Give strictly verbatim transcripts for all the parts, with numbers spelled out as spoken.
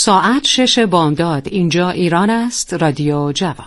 ساعت شش بامداد. اینجا ایران است. رادیو جوان.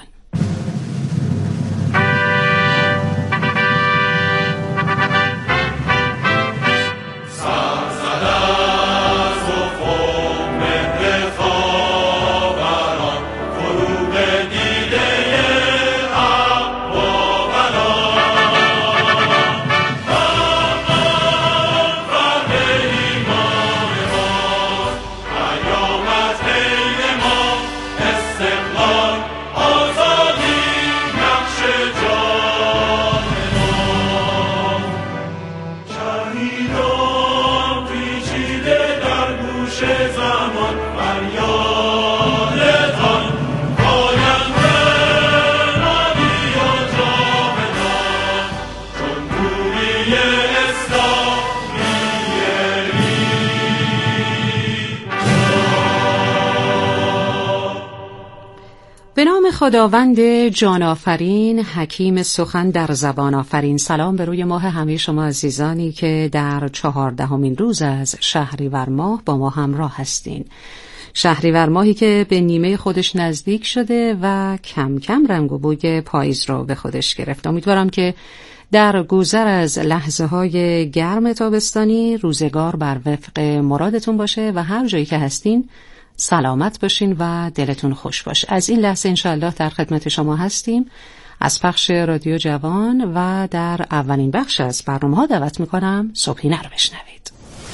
به نام خداوند جان آفرین، حکیم سخن در زبان آفرین. سلام به روی ماه همه شما عزیزانی که در چهاردهمین روز از شهریور ماه با ما همراه هستین. شهریور ماهی که به نیمه خودش نزدیک شده و کم کم رنگ و بوی پاییز رو به خودش گرفت. امیدوارم که در گذر از لحظه های گرم تابستانی روزگار بر وفق مرادتون باشه و هر جایی که هستین سلامت باشین و دلتون خوش باش. از این لحظه انشاءالله در خدمت شما هستیم از پخش رادیو جوان و در اولین بخش از برنامه ها دعوت میکنم صبحینه رو بشنوید.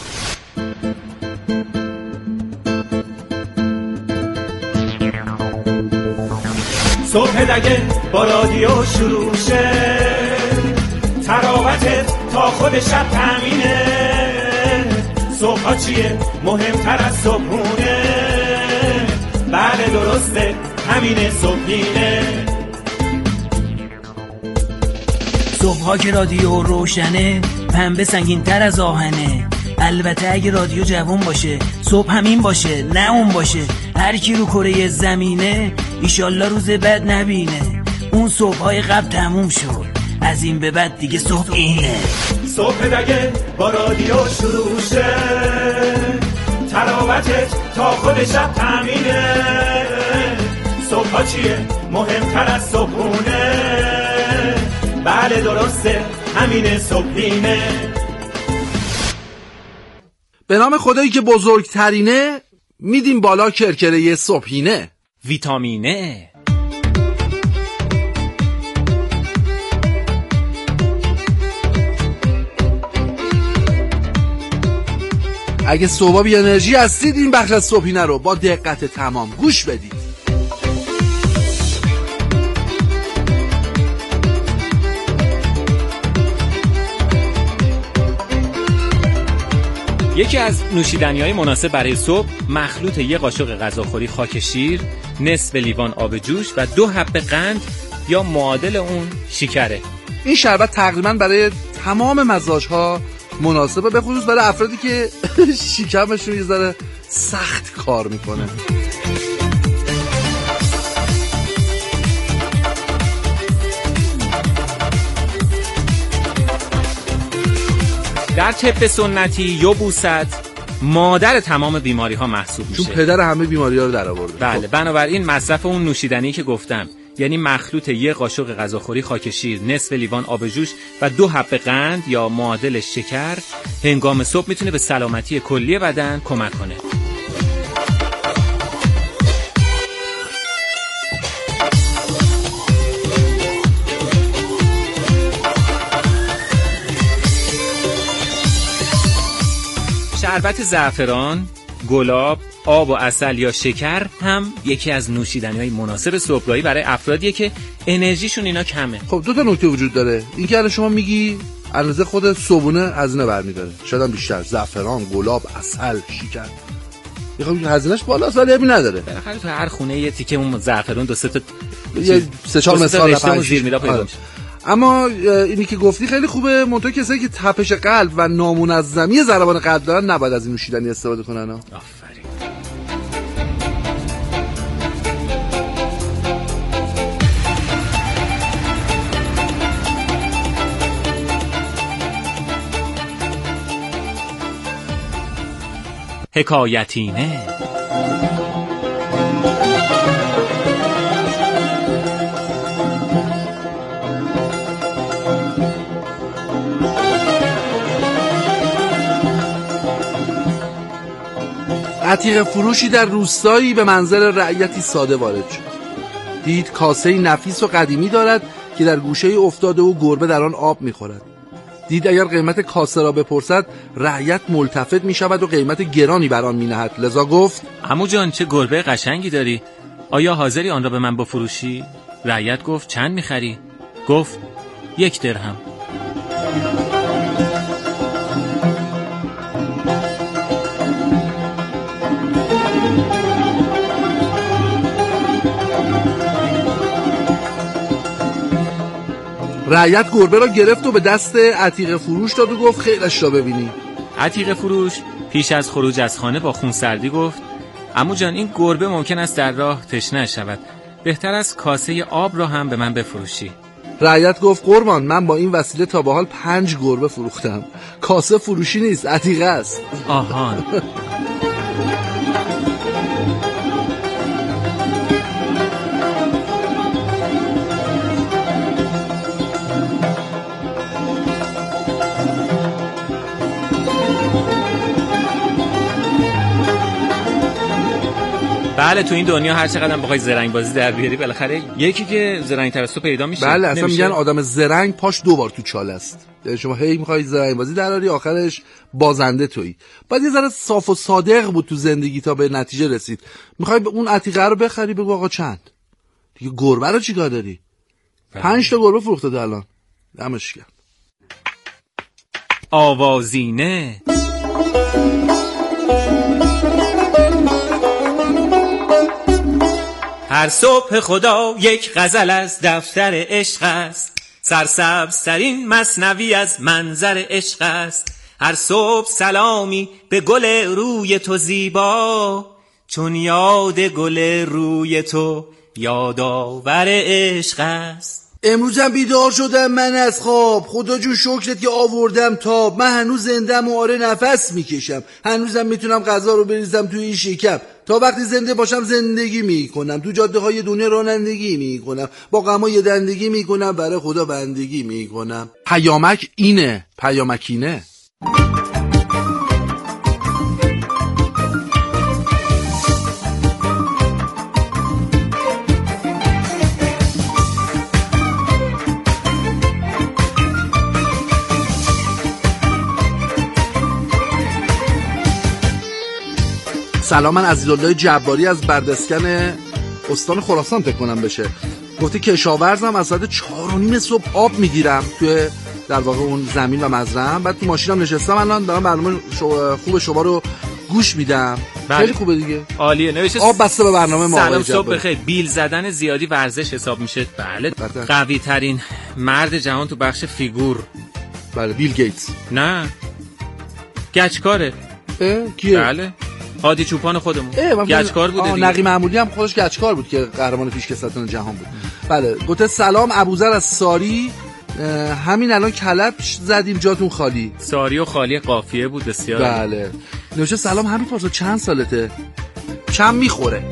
صبح دگه با رادیو شروع شه، تراوتت تا خود شب تامینه. صبح ها چیه مهمتر از صبحونه؟ بله درسته، همینه صبحینه. صبح ها که رادیو روشنه، پنبه سنگین تر از آهنه. البته اگه رادیو جوان باشه، صبح همین باشه نه اون باشه. هر کی رو کره زمینه ایشالله روز بد نبینه. اون صبح های قبل تموم شد، از این به بعد دیگه صبح اینه. صبح دگه با رادیو شروع شه، تراوتت تا خود شب تامینه. صبح ها چیه مهمتر از صبحونه؟ بله درسته، همینه صبحینه. به نام خدایی که بزرگترینه، میدیم بالا کرکره صبحینه. ویتامینه. اگه صبح بی انرژی هستید این بخش از صبحینه رو با دقت تمام گوش بدید. یکی از نوشیدنی‌های مناسب برای صبح مخلوط یک قاشق غذاخوری خاک شیر، نصف لیوان آب جوش و دو حبه قند یا معادل اون شکره. این شربت تقریبا برای تمام مزاج‌ها مناسبه، به خصوص برای افرادی که شکمشون یه ذره سخت کار میکنه. در طب سنتی یبوست مادر تمام بیماری ها محسوب میشه، چون پدر همه بیماری ها رو در آورده. بله، بنابراین مصرف اون نوشیدنی که گفتم، یعنی مخلوط یک قاشق غذاخوری خاک شیر، نصف لیوان آب جوش و دو حبه قند یا معادل شکر هنگام صبح میتونه به سلامتی کلی بدن کمک کنه. شربت زعفران، گلاب، آب و عسل یا شکر هم یکی از نوشیدنی‌های مناسب صبحگاهی برای افرادیه که انرژیشون اینا کمه. خب دو تا نکته وجود داره. این که الان شما میگی اندازه خود صبحونه از اینا برمی‌داره، شاید هم بیشتر. زعفران، گلاب، عسل، شکر، میخوام هزینه‌اش بالاست ولی ابی نداره. بالاخره تو هر خونه یه تیکه اون زعفران دو سه تا یه سه چهار مثال پنج زیر میرا پیدا میشه. اما اینی که گفتی خیلی خوبه. منتها کسایی که تپش قلب و نامنظمی ضربان قلب دارن نباید از این نوشیدنی استفاده کنن. آفرین. حکایتینه. عتیق فروشی در روستایی به منزل رعیتی ساده وارد شد. دید کاسه نفیس و قدیمی دارد که در گوشه افتاده و گربه در آن آب می‌خورد. دید اگر قیمت کاسه را بپرسد رعیت ملتفت می‌شود و قیمت گرانی بر آن می‌نهد. لذا گفت: عمو جان چه گربه قشنگی داری، آیا حاضری آن را به من بفروشی؟ رعیت گفت: چند می‌خری؟ گفت: یک درهم. رعیت گربه را گرفت و به دست عتیق فروش داد و گفت: خیرش را ببینی. عتیق فروش پیش از خروج از خانه با خونسردی گفت: عمو جان این گربه ممکن است در راه تشنه شود، بهتر است کاسه آب را هم به من بفروشی. رعیت گفت: قربان، من با این وسیله تا به حال پنج گربه فروختم. کاسه فروشی نیست، عتیقه است. آهان. بله تو این دنیا هر چقدر بخوای زرنگ بازی در بیاری بالاخره یکی که زرنگ تر از تو پیدا میشه. بله اصلا میگن آدم زرنگ پاش دو بار تو چاله است. شما هی میخوای زرنگ بازی دراری آخرش بازنده تویی. بعد یه ذره صاف و صادق بود تو زندگی تا به نتیجه رسید. میخوای اون عتیقه رو بخری، بگو آقا چند. دیگه گربه رو چیکار داری؟ پنج تا گربه فروخته تا الان. دمش گرم. آوازینه. هر صبح خدا یک غزل از دفتر عشق است، سرسبزترین مثنوی از منظر عشق است. هر صبح سلامی به گل روی تو زیبا، چون یاد گل روی تو یادآور عشق است. امروزم بیدار شدم من از خواب، خدا جون شکرت که آوردم تاب. من هنوز زندم و آره نفس میکشم، هنوزم میتونم غذا رو بریزم توی این شکم. تا وقتی زنده باشم زندگی میکنم، تو جاده های دنیا رانندگی میکنم، با غمای دندگی میکنم، برای خدا بندگی میکنم. پیامک اینه، پیامکینه. سلام، من عزیزالله جباری از بردسکن استان خراسان فکر کنم بشه. گفته کشاورزم، از ساعت چهار و نیم صبح آب میگیرم توی در واقع اون زمین و مزرعه‌ام. بعد تو ماشینم نشستم الان دارم برنامه شو... خوب شما رو گوش میدم. خیلی خوبه دیگه، عالیه. نوشته آب بسته به برنامه ما. سلام صبح بخیر. بیل زدن زیادی ورزش حساب میشه. بله قوی ترین مرد جهان تو بخش فیگور. بله بیل گیتس. نه گچکاره. کیه؟ بله هادی چوپان خودمون گچکار بوده دیگه. نقی معمولی هم خودش گچکار بود که قهرمان پیشکسوتان جهان بود. بله گفته سلام ابوذر از ساری، همین الان کلب زدیم جاتون خالی. ساری و خالی قافیه بود بسیار. بله نوشه سلام همین پارسا چند سالته؟ چند میخوره؟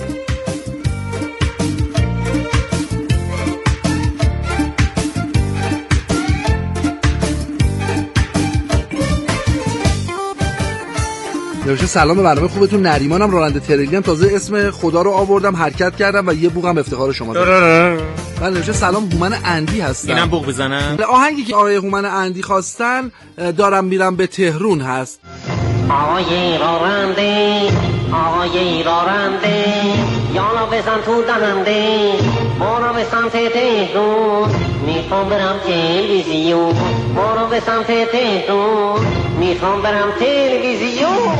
نوشه سلام به برنامه خوبتون. نریمانم راننده تریلیم، تازه اسم خدا رو آوردم حرکت کردم و یه بوقم افتخار شما دارم. بله نوشه سلام هومن اندی هستم. اینم بوق بزنم. آهنگی که آقای هومن اندی خواستن دارم میرم به تهرون هست. آقای راننده آقای راننده یالا بزن تو دهنده برو به سمت تهرون میخوام برم تلویزیون برو به سمت تهرون میخوام برم تلویزیون.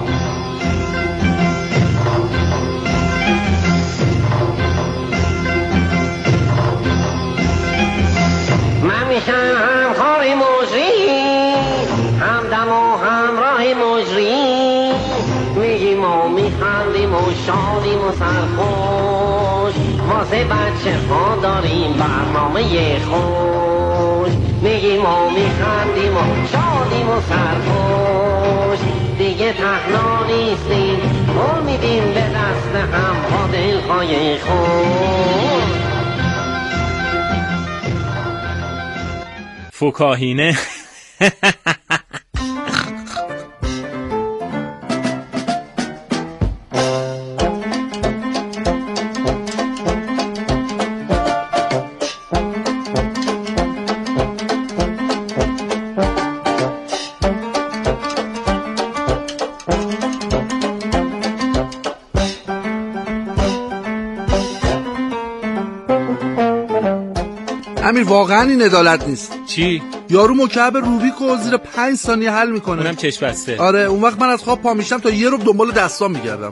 من میشم کار مجری همدم و همراه مجری میگیم و میخندیم و شادیم و سرخوش واسه بچه ها داریم برنامه خوش میگیم و میخندیم و شادیم و سرخوش دیگه تنها نیستیم گل میدیم به دست هم با دلهای خوش. فکاهینه. امیر واقعا این عدالت نیست. چی؟ یارو مکعب روبیکو زیر پنج ثانیه حل میکنه. اونم چشم بسته. آره اون وقت من از خواب پا میشم تا یه رو دنبال دستام میگردم.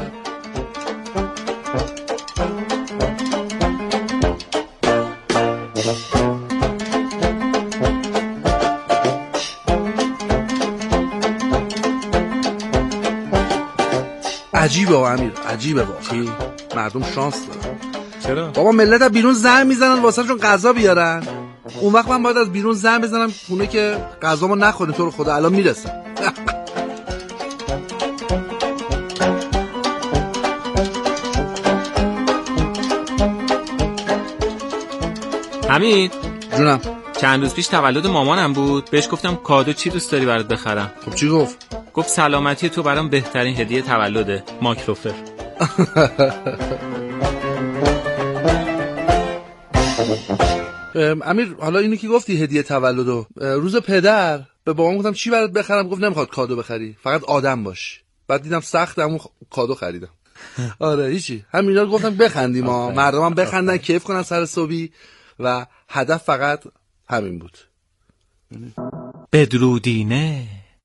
عجیبه امیر، عجیبه واقعا. مردم شانس دارن. چرا؟ بابا ملت از بیرون زنگ میزنن واسه شون غذا بیارن. اون وقت من باید از بیرون زنگ بزنم خونه که غذامو نخورین تو رو خدا الان میرسم. حمید جونم. چند روز پیش تولد مامانم بود، بهش گفتم کادو چی دوست داری برات بخرم. خب چی گفت؟ گفت سلامتی تو برام بهترین هدیه تولده، ماکروفر. امیر حالا اینو که گفتی هدیه تولدو، روز پدر به بابام گفتم چی برات بخرم، گفت نمیخواد کادو بخری، فقط آدم باش. بعد دیدم سخته، همون کادو خریدم. آره هیچی، همینا رو گفتم بخندیم ها، مردمم بخندن کیف کنن سر صبحی و هدف فقط همین بود. بدرودینه.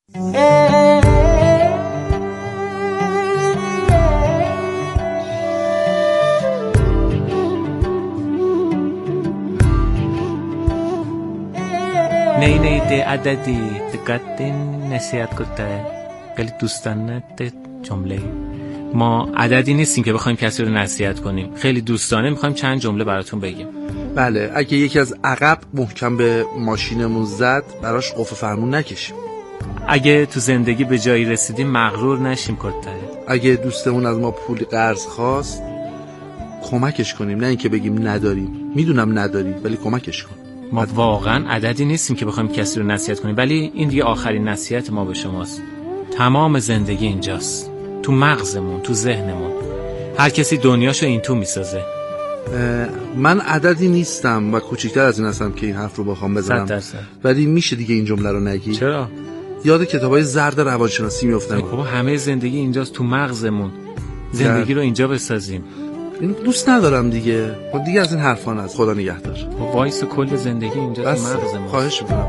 نی نی ده عددی دقت نصیحت کرده. خیلی دوستانه جمله. ما عددی نیستیم که بخوایم کسی رو نصیحت کنیم، خیلی دوستانه میخوایم چند جمله براتون بگیم. بله، اگه یکی از عقب محکم به ماشینمون زد براش قفل فرمون نکشیم. اگه تو زندگی به جایی رسیدیم مغرور نشیم کتره. اگه دوستمون از ما پول قرض خواست کمکش کنیم، نه اینکه بگیم نداریم. میدونم نداری ولی کمکش کن. ما واقعا عددی نیستیم که بخوایم کسی رو نصیحت کنیم، ولی این دیگه آخرین نصیحت ما به شماست. تمام زندگی اینجاست، تو مغزمون، تو ذهنمون. هر کسی دنیاشو این تو میسازه. من عددی نیستم و کوچیکتر از این هستم که این حرف رو بخوام بزنم، ولی میشه دیگه این جمله رو نگی. چرا؟ یاد کتابای زرد روانشناسی میافتم. بابا همه زندگی اینجاست، تو مغزمون. زندگی رو اینجا بسازیم. این دوست ندارم دیگه. خب دیگه از این حرفا نه. خدا نگهدار. وایس کل زندگی اینجا تو مغزمون. خواهش میکنم.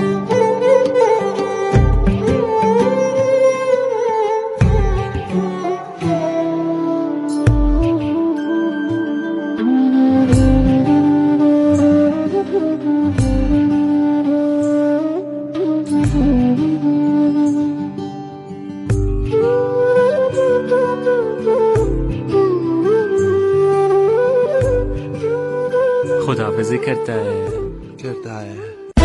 خداحافظی کرده کرده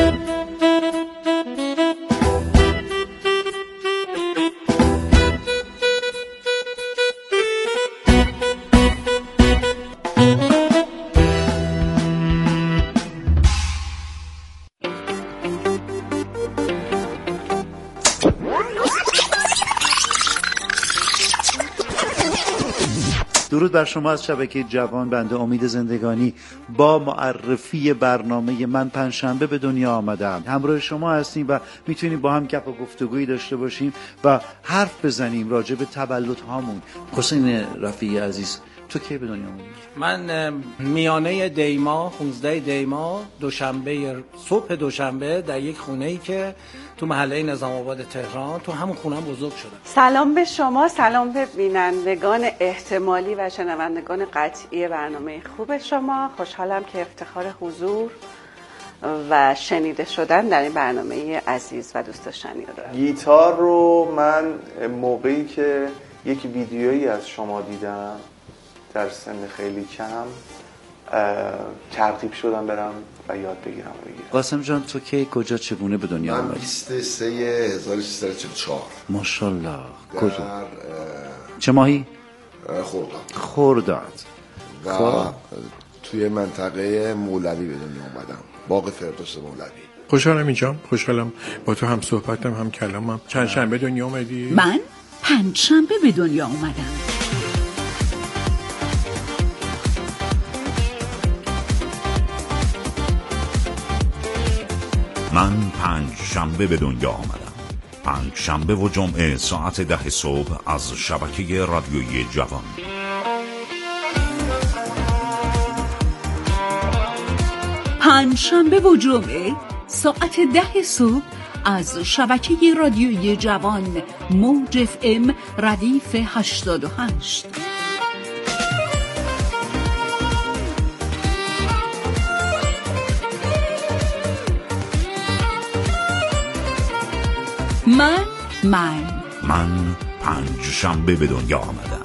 درود بر شما از شبکه جوان. بنده امید زندگانی با معرفی برنامه من پنجشنبه به دنیا آمدم. همراه شما هستیم و میتونیم با هم گپ و گفتگویی داشته باشیم و حرف بزنیم راجع به تولدهامون. حسین رفیعی عزیز، تو کی به دنیا آمدی؟ من میانه دیما، پانزده دیما، دوشنبه، صبح دوشنبه در یک خونه‌ای که تو محله نظام آباد تهران، تو همون خونه بزرگ شدم. سلام به شما، سلام به بینندگان احتمالی و شنوندگان قطعی برنامه خوب شما. خوشحالم که افتخار حضور و شنیده شدن در این برنامه عزیز و دوست داشتنی رو دارم. گیتار رو من موقعی که یک ویدیویی از شما دیدم در سن خیلی کم ترغیب شدم برم و یاد بگیرم و بگیرم. قاسم جان، تو کی کجا چگونه به دنیا آمدی؟ من بیست و سه هزار و سیصد و چهل و چهار. ماشاءالله. در کجا؟ چه ماهی؟ خرداد. خرداد. و خب. توی منطقه مولوی به دنیا آمدم، باغ فردوس مولوی. خوشحالم اینجام، خوشحالم با تو هم صحبتم هم کلامم. چند شنبه دنیا اومدی؟ من پنج شنبه به دنیا اومدم. من پنج شنبه به دنیا آمدم. پنج شنبه و جمعه ساعت ده صبح از شبکه رادیویی جوان. پنج شنبه و جمعه ساعت ده صبح از شبکه رادیوی جوان موج اف ام ردیف هشتاد و هشت. من من من پنج شنبه به دنیا آمدم.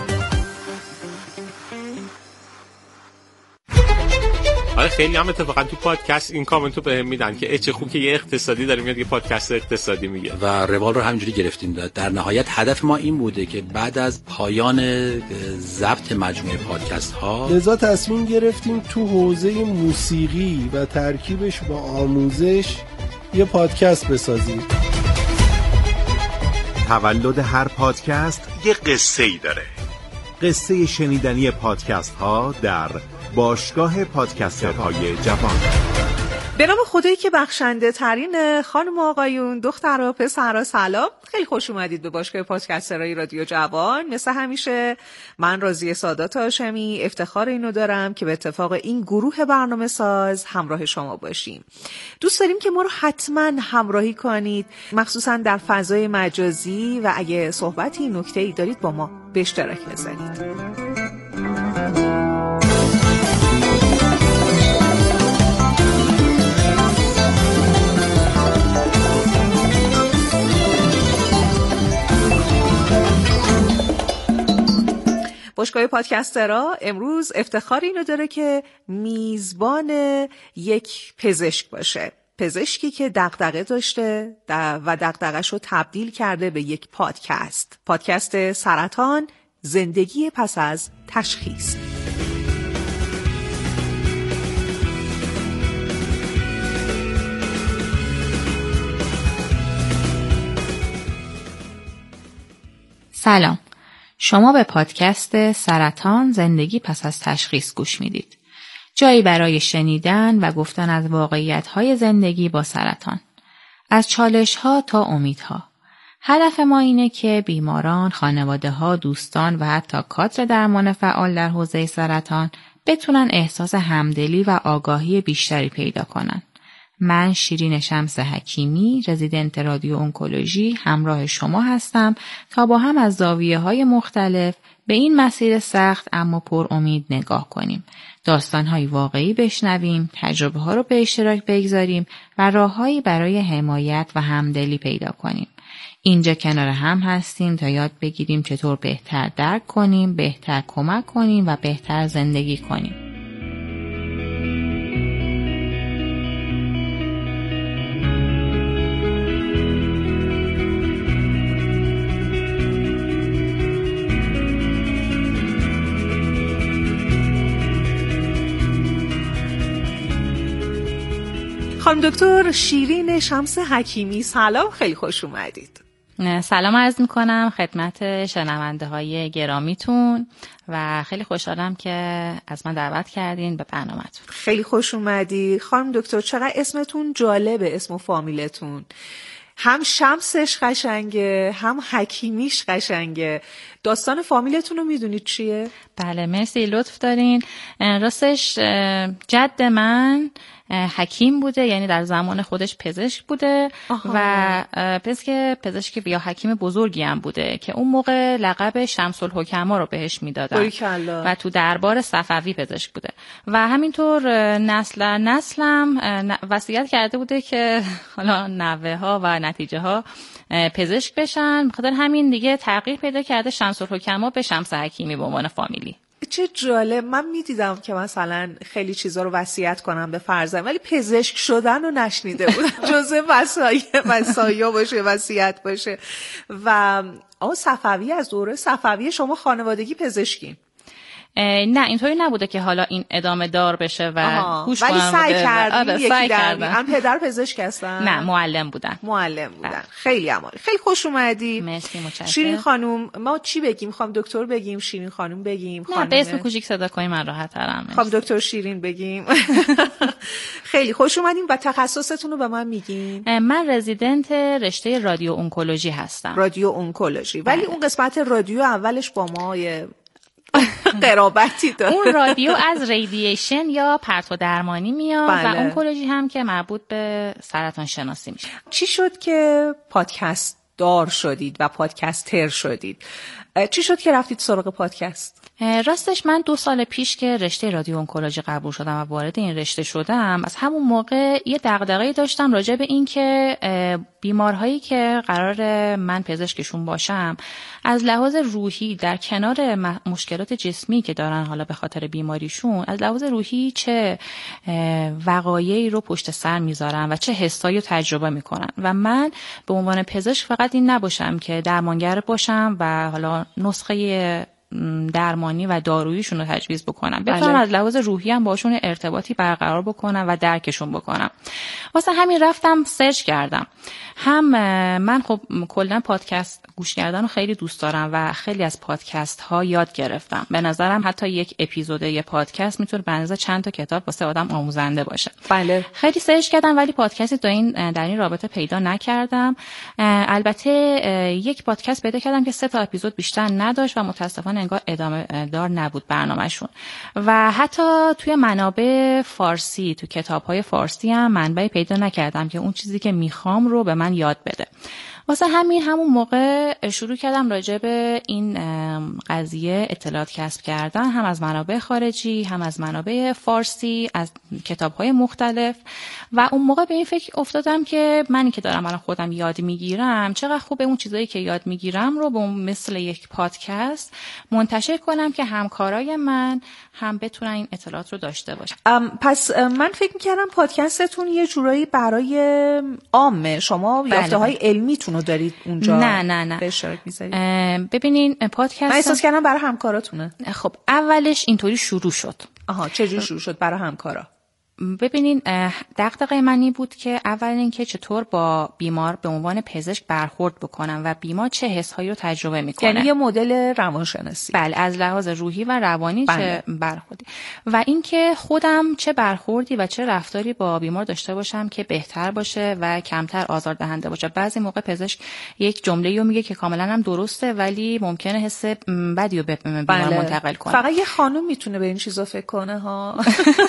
آره خیلی هم اتفاقا تو پادکست این کامنتو بهم میدن که چه خوب که یه اقتصادی داره میاد یه پادکست اقتصادی میگه و روال رو همینجوری گرفتیم. در نهایت هدف ما این بوده که بعد از پایان ضبط مجموعه پادکست ها لذا تصمیم گرفتیم تو حوزه موسیقی و ترکیبش با آموزش یه پادکست بسازیم. تولد هر پادکست یه قصه‌ای داره. قصه شنیدنی پادکست ها در باشگاه پادکسترهای جوان. به نام خدایی که بخشنده ترین. خانم و آقایون، دختر و پسرها، سلام. خیلی خوش اومدید به باشگاه پادکسترهای رادیو جوان. مثل همیشه من راضیه سادات هاشمی افتخار اینو دارم که به اتفاق این گروه برنامه ساز همراه شما باشیم. دوست داریم که ما رو حتما همراهی کنید، مخصوصا در فضای مجازی، و اگه صحبتی نکته‌ای دارید با ما به اشتراک بذارید. باشگاه پادکسترها امروز افتخار اینو داره که میزبان یک پزشک باشه. پزشکی که دغدغه داشته و دغدغه‌اش رو تبدیل کرده به یک پادکست. پادکست سرطان، زندگی پس از تشخیص. سلام. شما به پادکست سرطان، زندگی پس از تشخیص گوش میدید. جایی برای شنیدن و گفتن از واقعیت‌های زندگی با سرطان. از چالش‌ها تا امیدها. هدف ما اینه که بیماران، خانواده‌ها، دوستان و حتی کادر درمان فعال در حوزه سرطان بتونن احساس همدلی و آگاهی بیشتری پیدا کنن. من شیرین شمس حکیمی، رزیدنت رادیو اونکولوژی، همراه شما هستم تا با هم از زاویه‌های مختلف به این مسیر سخت اما پر امید نگاه کنیم. داستان‌های واقعی بشنویم، تجربه‌ها رو به اشتراک بگذاریم و راه‌هایی برای حمایت و همدلی پیدا کنیم. اینجا کنار هم هستیم تا یاد بگیریم چطور بهتر درک کنیم، بهتر کمک کنیم و بهتر زندگی کنیم. خانم دکتر شیرین شمس حکیمی، سلام، خیلی خوش اومدید. سلام عرض میکنم خدمت شنونده های گرامیتون و خیلی خوشحالم که از من دعوت کردین به برنامه‌تون. خیلی خوش اومدی خانم دکتر. چقدر اسمتون جالبه، اسم و فامیلتون. هم شمسش قشنگه، هم حکیمیش قشنگه. داستان فامیلتون رو میدونید چیه؟ بله مرسی، لطف دارین. راستش جد من حکیم بوده، یعنی در زمان خودش پزشک بوده. آها. و پزشک پزشک یا حکیم بزرگی هم بوده که اون موقع لقب شمس الحکما رو بهش میدادن و تو دربار صفوی پزشک بوده و همینطور نسل نسلم وصیت کرده بوده که حالا نوه ها و نتیجه ها پزشک بشن. بخاطر همین دیگه تغییر پیدا کرده شمس الحکما به شمس حکیمی به عنوان فامیلی. چه جالب. من میدیدم که مثلا خیلی چیزا رو وصیت کنم به فرزند، ولی پزشک شدن رو نشنیده بودم. جزء وصایای وصایا باشه، وصیت باشه. و آ صفوی، از دوره صفوی شما خانوادگی پزشکین؟ نه اینطوری نبوده که حالا این ادامه دار بشه و گوش ولی کنم. سعی کردن آره سعی کردن. هم پدر پزشک هستن؟ نه معلم بودن. معلم بودن. بله. خیلی عالی. خیلی خوش اومدی. مرسی، متشکرم. شیرین خانم، ما چی بگیم؟ خانم دکتر بگیم، شیرین خانم بگیم؟ خانم نه به اسم کوچیک صدا کنیم من راحت ترم. خانم دکتر شیرین بگیم. خیلی خوش اومدیم. و تخصصتون رو به من میگین؟ من رزیدنت رشته رادیو اونکولوژی هستم. رادیو اونکولوژی. ولی اون قسمت رادیو اولش با ما قرابتی داره. اون رادیو از ریدییشن یا پرتو درمانی میاد بله. و اونکولوژی هم که مربوط به سرطان شناسی میشه. چی شد که پادکست دار شدید و پادکستر شدید؟ چی شد که رفتید سراغ پادکست؟ راستش من دو سال پیش که رشته رادیو اونکولوژی قبول شدم و وارد این رشته شدم، از همون موقع یه دغدغه‌ای داشتم راجع به این که بیمارهایی که قرار من پزشکشون باشم از لحاظ روحی در کنار مشکلات جسمی که دارن حالا به خاطر بیماریشون، از لحاظ روحی چه وقایعی رو پشت سر میذارن و چه حسایی رو تجربه میکنن و من به عنوان پزشک فقط این نباشم که درمانگر باشم و حالا نسخه درمانی و داروییشون رو تجویز بکنم، بتونم از لحاظ روحی هم باشون ارتباطی برقرار بکنم و درکشون بکنم. واسه همین رفتم سرچ کردم. هم من خب کلا پادکست گوش کردن رو خیلی دوست دارم و خیلی از پادکست ها یاد گرفتم. به نظرم حتی یک اپیزود یه پادکست میتونه به اندازه چند تا کتاب واسه آدم آموزنده باشه. بله. خیلی سرچ کردم ولی پادکستی در این در این رابطه پیدا نکردم. البته یک پادکست پیدا کردم که سه تا اپیزود بیشتر نداشت و متاسفانه انگار ادامه دار نبود برنامه‌شون. و حتی توی منابع فارسی، تو کتاب‌های فارسی هم منبعی پیدا نکردم که اون چیزی که میخوام رو به من یاد بده. واسه همین همون موقع شروع کردم راجع به این قضیه اطلاعات کسب کردن، هم از منابع خارجی هم از منابع فارسی، از کتاب‌های مختلف. و اون موقع به این فکر افتادم که منی که دارم الان خودم یاد میگیرم، چقدر خوبه اون چیزایی که یاد میگیرم رو به مثل یک پادکست منتشر کنم که همکارای من هم بتونن این اطلاعات رو داشته باشن. پس من فکر می‌کردم پادکستتون یه جورایی برای عامه، شما بله یافته‌های بله. علمیتون رو دارید اونجا نه نه نه به اشتراک می‌ذارید. ببینین پادکست من احساس کردم برای همکاراتونه. خب اولش اینطوری شروع شد. آها، چجوری شروع شد برای همکارا؟ ببینین دغدغه منی بود که اول اینکه چطور با بیمار به عنوان پزشک برخورد بکنم و بیمار چه حس‌هایی رو تجربه میکنه. یعنی یه مدل روانشناسی. بله، از لحاظ روحی و روانی بله. چه برخوردی و اینکه خودم چه برخوردی و چه رفتاری با بیمار داشته باشم که بهتر باشه و کمتر آزاردهنده باشه. بعضی موقع پزشک یک جمله‌ای رو میگه که کاملا هم درسته ولی ممکنه حس بدی رو به بیمار بله. منتقل کنه. فقط یه خانم میتونه به این چیزا فکر کنه ها.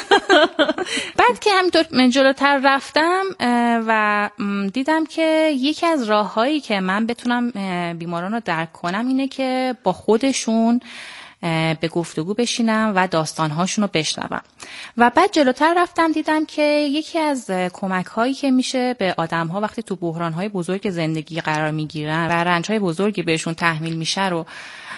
بعد که همینطور جلوتر رفتم و دیدم که یکی از راههایی که من بتونم بیماران رو درک کنم اینه که با خودشون به گفتگو بشینم و داستانهاشون رو بشنوم. و بعد جلوتر رفتم دیدم که یکی از کمک هایی که میشه به آدم ها وقتی تو بحران های بزرگ زندگی قرار میگیرن و رنج های بزرگی بهشون تحمیل میشه رو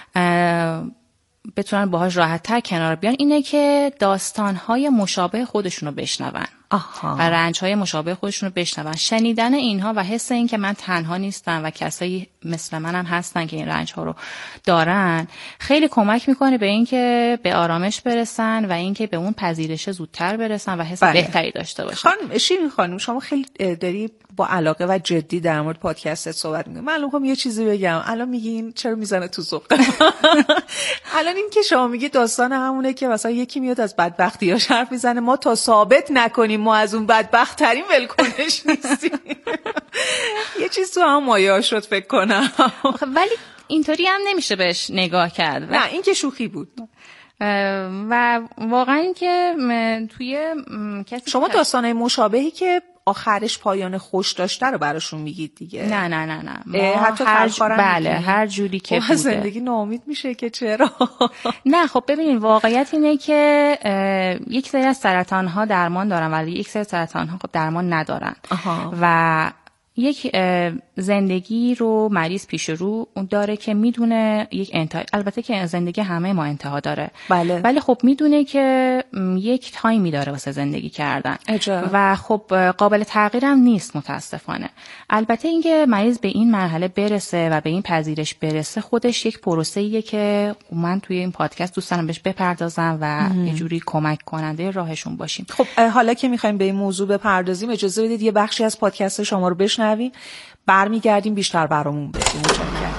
بتونن باهاش راحت تر کنار بیان اینه که داستانهای مشابه خودشون رو بشنون و رنجهای مشابه خودشون رو بشنون. شنیدن اینها و حس این که من تنها نیستم و کسایی مثل منم هستن که این رنجها رو دارن خیلی کمک میکنه به این که به آرامش برسن و این که به اون پذیرش زودتر برسن و حس بله. بهتری داشته باشن. خانم شیرین خانم، شما خیلی داری با علاقه و جدی در مورد پادکست صحبت می‌کنید. من الان یه چیزی بگم. الان میگین چرا میزنه تو ذوق؟ الان این که شما میگی داستان همونه که مثلا یکی میاد از بدبختیاش حرف میزنه، ما تا ثابت نکنیم ما از اون بدبخت ترین ولکنش نیستیم. یه چیز تو هم مایه شد فکر کنم. ولی اینطوری هم نمیشه بهش نگاه کرد. نه این که شوخی بود. و واقعا این که توی کسی شما داستانای مشابهی که آخرش پایان خوش داشته رو براشون میگید دیگه. نه نه نه نه ما حتی هر ج... بله هر جوری که بوده. زندگی ناامید میشه که چرا؟ نه خب ببینید واقعیت اینه که یک سری از سرطان ها درمان دارن ولی یک سری سرطان ها خب درمان ندارن. آها. و یک زندگی رو مریض پیش رو داره که میدونه یک انتها، البته که زندگی همه ما انتها داره بله. ولی خب میدونه که یک تایمی داره واسه زندگی کردن اجا. و خب قابل تغییرم نیست متاسفانه. البته اینکه مریض به این مرحله برسه و به این پذیرش برسه خودش یک پروسه‌ایه که من توی این پادکست دوست دارم بهش بپردازم و یه جوری کمک کننده راهشون باشیم. خب حالا که می‌خوایم به این موضوع بپردازیم اجازه بدید یه بخشی از پادکست شما رو بشنویم، برمیگردیم بیشتر برامون بگیم. متشکرم.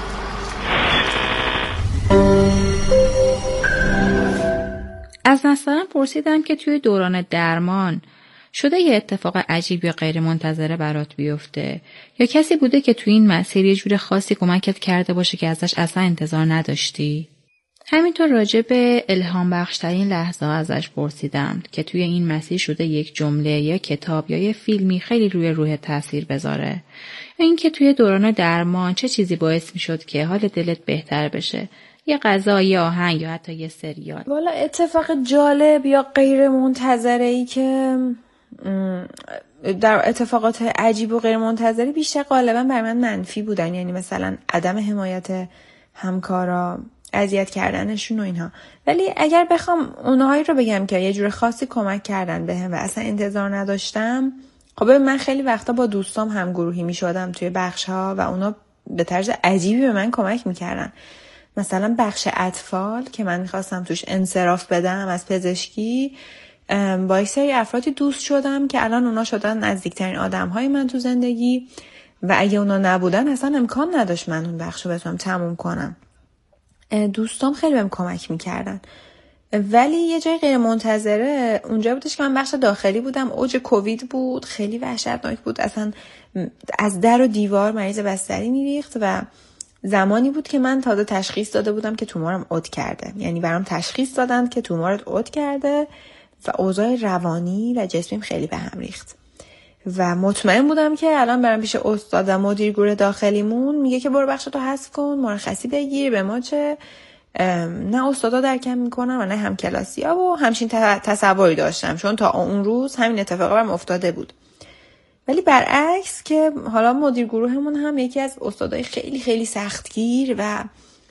از نصرم پرسیدم که توی دوران درمان شده یه اتفاق عجیب یا غیر منتظره برات بیفته یا کسی بوده که توی این مسیر یه جور خاصی کمکت کرده باشه که ازش اصلا انتظار نداشتی؟ همینطور راجع به الهام بخشترین لحظه ازش پرسیدم که توی این مسیر شده یک جمله یا کتاب یا یه فیلمی خیلی روی روح تاثیر بذاره. این که توی دوران درمان چه چیزی باعث میشد که حال دلت بهتر بشه؟ یه غذا، یه آهنگ یا حتی یه سریال. والا اتفاق جالب یا غیر منتظره ای که در اتفاقات عجیب و غیر منتظره بیشتر غالبا برای من منفی بودن، یعنی مثلا عدم حمایت همکارا، اذیت کردنشون و اینها. ولی اگر بخوام اونهایی رو بگم که یه جور خاصی کمک کردن بهم و اصلا انتظار نداشتم، خب من خیلی وقتا با دوستام همگروهی میشدم توی بخش‌ها و اونا به طرز عجیبی به من کمک میکردن. مثلا بخش اطفال که من میخواستم توش انصراف بدم از پزشکی، با یک سری افرادی دوست شدم که الان اونا شدن نزدیکترین آدم‌های من تو زندگی و اگه اونا نبودن اصلا امکان نداشت من اون بخش رو بتونم تموم کنم. دوستام خیلی بهم کمک میکردن. ولی یه جای غیر منتظره اونجا بودش که من بخش داخلی بودم، اوج کووید بود، خیلی وحشتناک بود، اصلا از در و دیوار مریض بستری میریخت و زمانی بود که من تازه تشخیص داده بودم که تومورم عود کرده. یعنی برام تشخیص دادن که تومورت عود کرده و اوضاع روانی و جسمیم خیلی به هم ریخت و مطمئن بودم که الان برام پیش استاد و مدیر گروه داخلیمون میگه که برو بخشتو حذف کن، مرخصی بگیر، به ما چه. نه استادا درکم میکنن و نه همکلاسی‌ها و همچین تصوری داشتم، چون تا اون روز همین اتفاق برام افتاده بود. ولی برعکس که حالا مدیر گروهمون هم یکی از استادای خیلی خیلی سختگیر و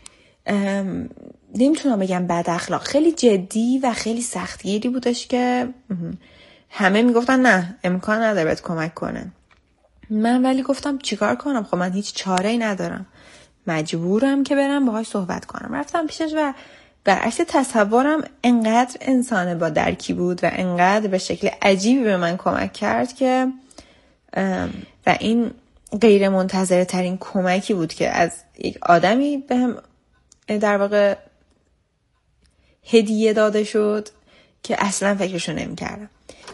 نمیتونم بگم بد اخلاق، خیلی جدی و خیلی سختگیری بودش که همه میگفتن نه امکان نداره بهت کمک کنه. من ولی گفتم چیکار کنم؟ خب من هیچ چاره‌ای ندارم، مجبورم که برم باهاش صحبت کنم. رفتم پیشش و برعکس تصورم انقدر انسان با درکی بود و انقدر به شکل عجیبی به من کمک کرد که و این غیر منتظره ترین کمکی بود که از یک آدمی بهم در واقع هدیه داده شد که اصلا فکرشو نمی کردم.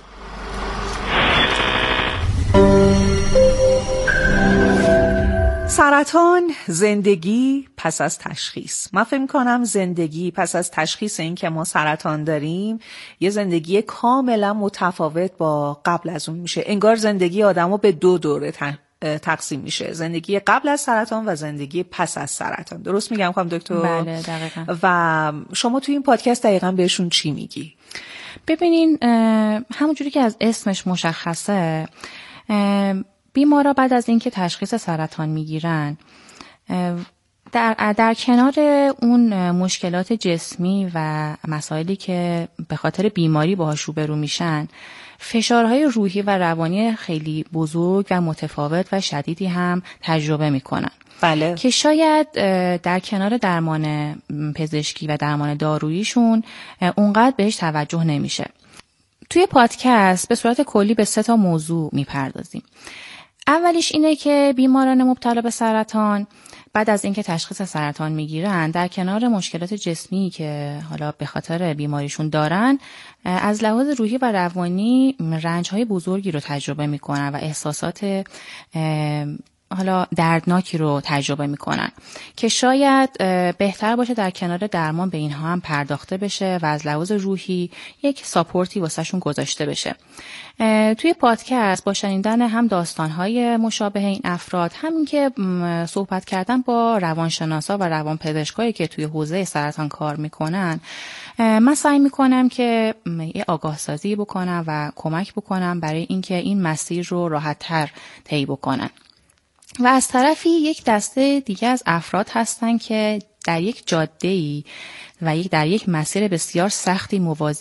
سرطان، زندگی پس از تشخیص. من فکر می‌کنم زندگی پس از تشخیص این که ما سرطان داریم یه زندگی کاملا متفاوت با قبل از اون میشه. انگار زندگی آدمو به دو دوره تقسیم میشه، زندگی قبل از سرطان و زندگی پس از سرطان. درست میگم خانم دکتر؟ بله دقیقاً. و شما توی این پادکست دقیقاً بهشون چی میگی؟ ببینین همونجوری که از اسمش مشخصه، بیمارا بعد از اینکه تشخیص سرطان میگیرن در, در کنار اون مشکلات جسمی و مسائلی که به خاطر بیماری باهاش روبرو میشن، فشارهای روحی و روانی خیلی بزرگ و متفاوت و شدیدی هم تجربه میکنن. بله. که شاید در کنار درمان پزشکی و درمان داروییشون اونقدر بهش توجه نمیشه. توی پادکست به صورت کلی به سه تا موضوع میپردازیم. اولیش اینه که بیماران مبتلا به سرطان بعد از اینکه تشخیص سرطان میگیرن، در کنار مشکلات جسمی که حالا به خاطر بیماریشون دارن، از لحاظ روحی و روانی رنج‌های بزرگی رو تجربه میکنن و احساسات حالا دردناکی رو تجربه میکنن که شاید بهتر باشه در کنار درمان به اینها هم پرداخته بشه و از لحاظ روحی یک ساپورتی واسهشون گذاشته بشه. توی پادکست با شنیدن هم داستانهای مشابه این افراد، همین که صحبت کردن با روانشناسا و روانپزشکایی که توی حوزه سرطان کار میکنن، من سعی میکنم که یه آگاه سازی بکنم و کمک بکنم برای اینکه این مسیر رو راحت‌تر طی بکنن. و از طرفی یک دسته دیگه از افراد هستن که در یک جاده‌ای و یک در یک مسیر بسیار سختی